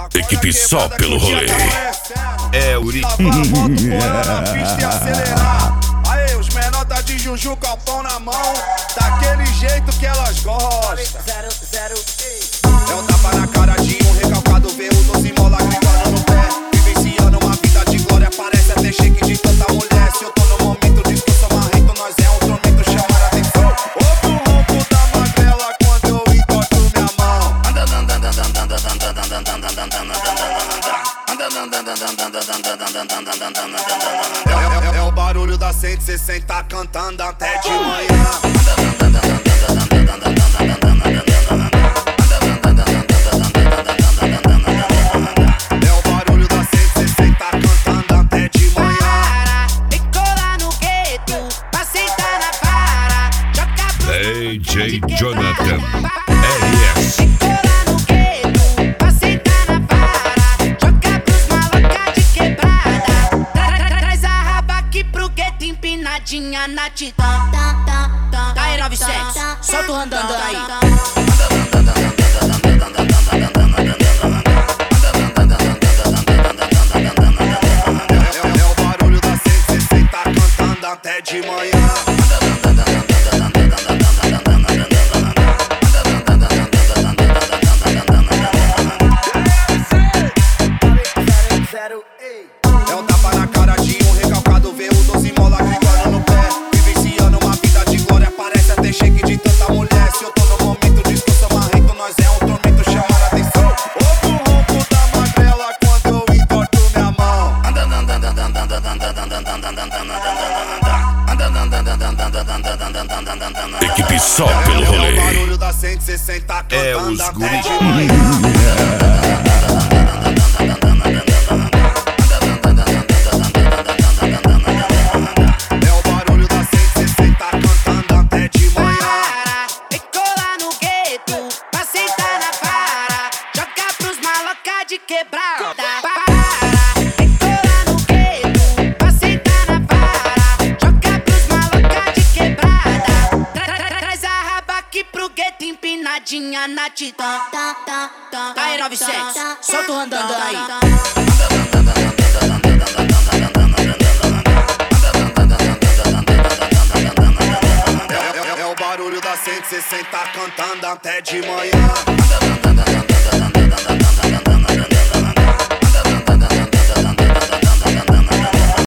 Equipe só pelo rolê. É o Uri. Aê, os menor tá de Juju com o pão na mão, daquele jeito que elas gostam. É um tapa na cara de um recalcado, vê o 12 mola gritando no pé. Vivenciando uma vida de glória, parece até shake de tanta mulher. Se eu tô no momento de discussão marrento, nós é um tormento, chamar a atenção. Outro ronco da magrela quando eu encosto minha mão. É o barulho da 160 cantando até de manhã. É o barulho da 160 cantando até de manhã. Vem colar no gueto, pra sentar na vara. Joga pro DJ Jonathan RS. Vem colar no gueto, pra sentar na vara. Joga pros maloca de quebrada. Traz a raba aqui pro gueto, empinadinha na titã. Aí 97, solta o andando aí. É o barulho da 160 cantando até de manhã. É um tapa na cara de um recalcado, vê o 12 mola gritando no pé. Vivenciando uma vida de glória, parece até shake de tanta mulher. Se eu tô no momento de discussão marrento, nós é um tormento, chamar a atenção. Outro ronco da magrela quando eu entorto minha mão. Equipe só pelo É o rolê. barulho da 160 É os cantando até guri. de manhã. É o barulho da 160 cantando até de manhã. Vem colar no gueto, pra sentar na vara. Joga pros maloca de quebrada. Vem colar no gueto, pra sentar na vara. Joga pros maloca de quebrada. Traz a raba aqui pro gueto, empinadinha na titã. Aí 97, solta o andando aí. É o barulho da 160 cantando até de manhã.